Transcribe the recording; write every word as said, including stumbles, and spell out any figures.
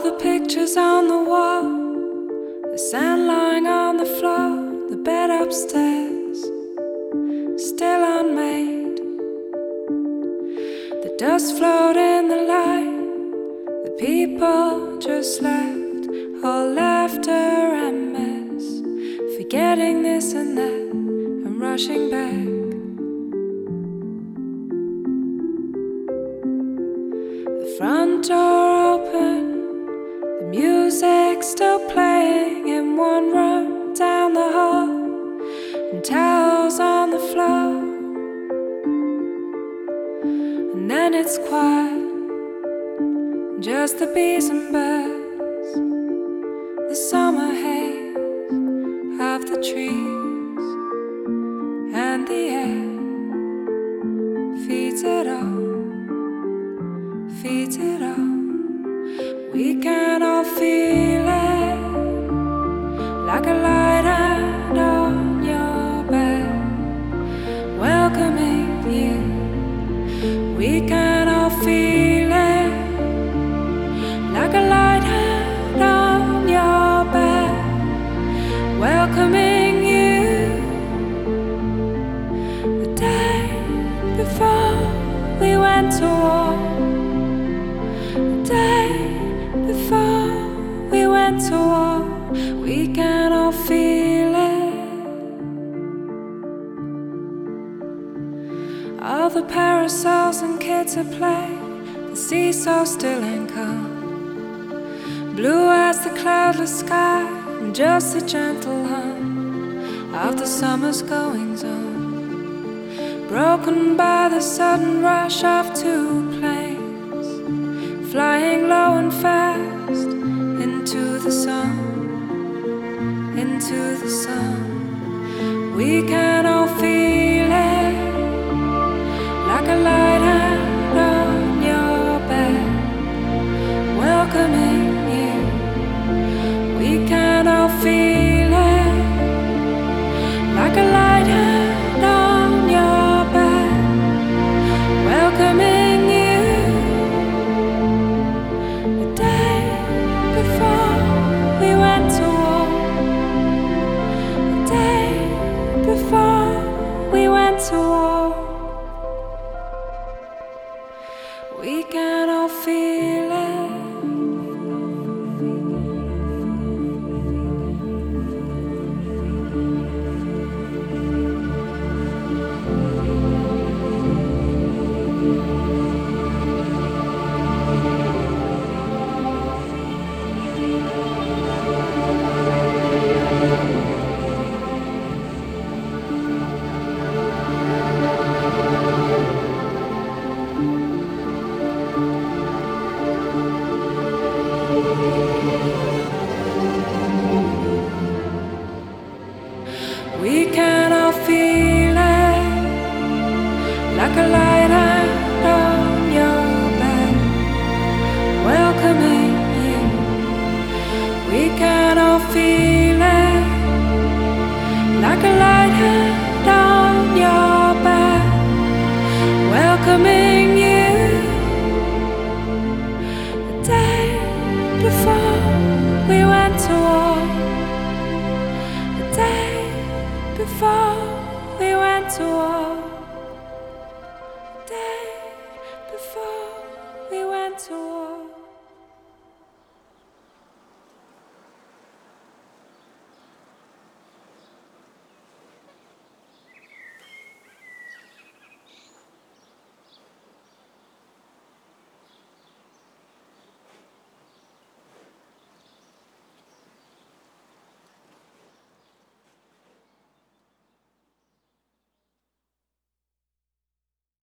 the pictures on the wall, the sand lying on the floor, the bed upstairs, still unmade. The dust float in the light, the people just left, all laughter and mess, forgetting this and that and rushing back. The front door open, the music still playing in one room down the hall, and towels on the floor. And then it's quiet, just the bees and birds, the summer haze of the trees, and the air feeds it all, feeds it all. We can all feel it, like a light hand on your back, welcoming you. We can all feel it, like a light hand on your back, welcoming you. The day before we went to war, the day before we went to war, we can all feel it. All the parasols and kids at play, the seesaw still ain't calm, blue as the cloudless sky, and just a gentle hum of the summer's goings on, broken by the sudden rush of two planes, flying low and fast into the sun, into the sun. We can all feel it, like a light hand on your back, welcoming you. We can all feel it, like a light hand on your back, welcoming you. The day before we went to war, the day before we went to war, we can all feel it. We can all feel it, like a light hand on your back, welcoming you. We can all feel it, like a light hand on your back, welcoming you. The day before we went to war, the day before we went to war, the day before we went to war.